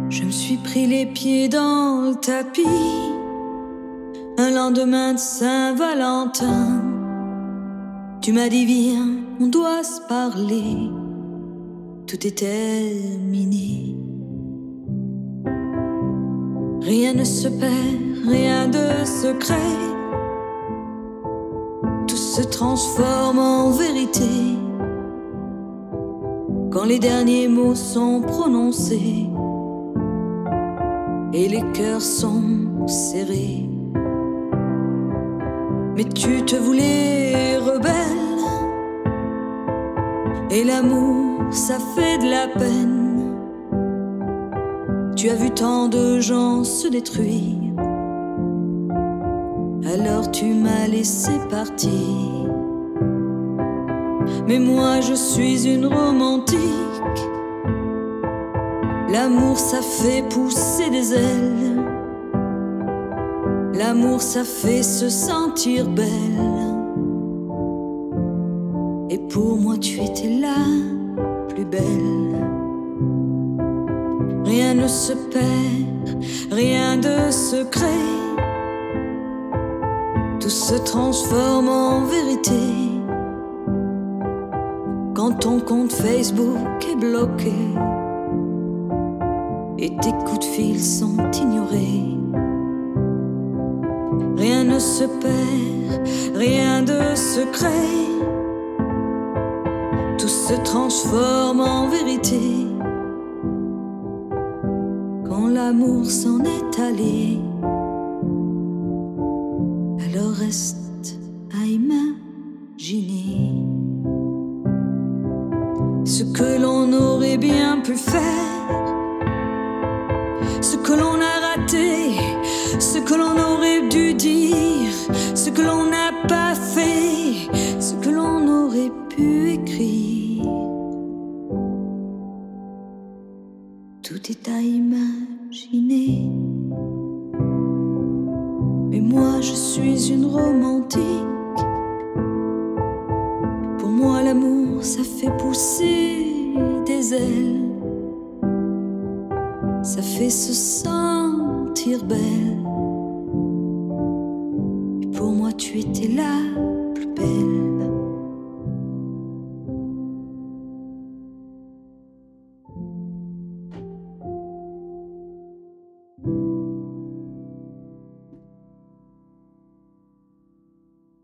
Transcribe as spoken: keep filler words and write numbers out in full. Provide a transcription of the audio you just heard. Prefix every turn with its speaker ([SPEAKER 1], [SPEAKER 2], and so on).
[SPEAKER 1] Je me suis pris les pieds dans le tapis un lendemain de Saint-Valentin. Tu m'as dit viens, on doit se parler. Tout est terminé. Rien ne se perd, rien de secret. Tout se transforme en vérité quand les derniers mots sont prononcés et les cœurs sont serrés. Mais tu te voulais rebelle, et l'amour, ça fait de la peine. Tu as vu tant de gens se détruire, alors tu m'as laissé partir. Mais moi je suis une romantique. L'amour ça fait pousser des ailes. L'amour ça fait se sentir belle. Et pour moi tu étais la plus belle. Rien ne se perd, rien de secret. Tout se transforme en vérité quand ton compte Facebook est bloqué et tes coups de fil sont ignorés. Rien ne se perd, rien de secret. Tout se transforme en vérité quand l'amour s'en est allé. Alors reste à imaginer ce que l'on aurait bien pu faire, ce que l'on a raté, ce que l'on aurait dû dire, ce que l'on n'a pas fait, ce que l'on aurait pu écrire. Tout est à imaginer. Mais moi je suis une romantique. Pour moi l'amour ça fait pousser des ailes. Ça fait se sentir belle. Et pour moi tu étais là